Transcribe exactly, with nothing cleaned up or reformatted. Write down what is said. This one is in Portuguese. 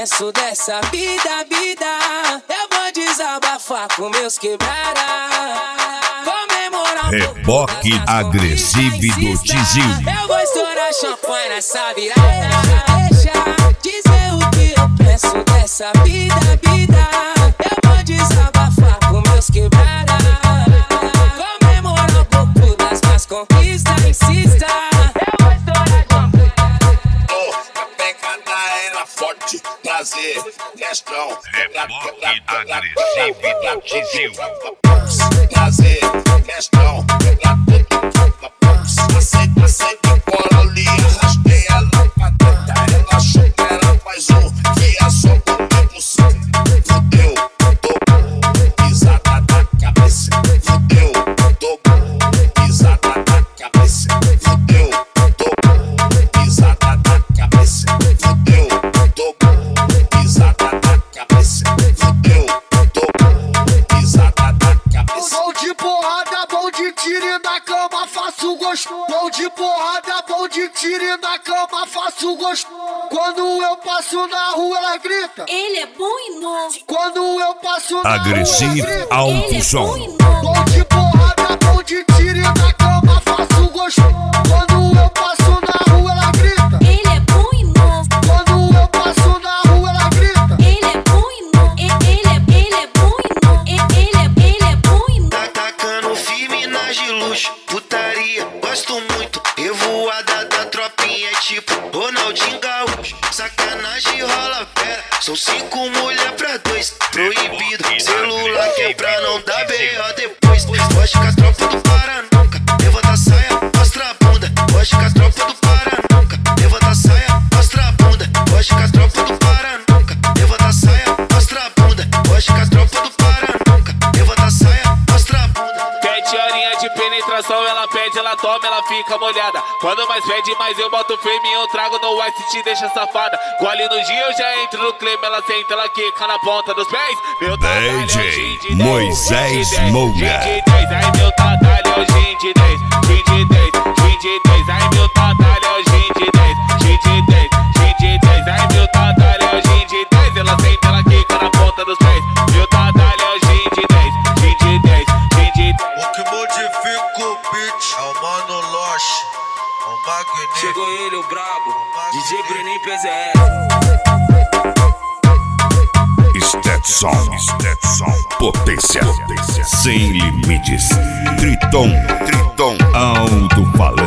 penso dessa vida, vida. Eu vou desabafar com meus quebrada. Comemorar um Reboque agressivo do Tizinho. Eu vou estourar champanhe nessa virada. Deixa dizer o que eu penso dessa vida, vida. Eu vou desabafar com meus quebrada. Comemorar um pouco das minhas conquistas, insista. Eu vou estourar champanhe. Oh, a pegada era forte, prazer, questão. Reboque agressivo do Tizinho. Prazer, questão. Aceita, aceita, cola ali, arrastei ela pra dentro. Ela achou que ela faz um, que é só comigo sim. Fudeu, tô pisada na cabeça. Fudeu, tô pisada na cabeça. Fudeu, tô pisada na cabeça. Fudeu, tô pisada na cabeça. Fudeu, tô pisada na cabeça. Bom de porrada, bom de tiro na cama, faço gosto. Bom de porrada, bom de tiro na cama, faço gosto. Quando eu passo na rua, ela grita. Ele é bom e novo. Quando eu passo na Agressivo rua, ela grita. alto Ele é som. bom e novo. Bom de porrada, bom de tiro na cama, faço gosto. Quando eu passo na rua, ela grita. Ele é bom e novo. Quando eu passo na rua, ela grita. Ele é bom e novo. Ele é, ele é bom e novo. Ele é, ele é bom e novo. Tá tacando firme nas de luxo, putaria, gosto muito. Revoada da tropinha, tipo Ronaldinho Gaúcho. Sacanagem rola fera, são cinco mulher pra dois. Proibido, celular que é pra não dar B O depois. Foge com as tropas do Pará nunca, levanta a saia, mostra a bunda. Foge com as tropas do Pará nunca, levanta a saia, mostra a bunda. Foge com as tropas do Pará nunca, levanta a saia, mostra a bunda. Foge com as tropas do Pará nunca, levanta a saia, mostra a bunda. Pede horinha de penetração, ela pede, ela toma, ela fica molhada. Quando mais pede, mais eu boto firme, eu trago no ice e te deixa safada. Gole no dia, eu já entro no clima, ela senta, ela quica na ponta dos pés. Meu D J Moisés Moura. Ai meu tatalho é o gin de dez, gin de dez, gin de dez. Ai meu tatalho é o gin de dez, gin de dez, gin de dez. Ai meu tatalho é o gin de dez, ela senta, ela quica na ponta dos pés. Meu tatalho é o gin de dez, gin de dez, gin de dez. O que modifica o beat é o Mano Loche, o Magnífico. Chegou ele, o brabo, D J Breninho P Z S. Stetson, Stetson, potência, potência sem limites. Triton, Triton, alto-falante.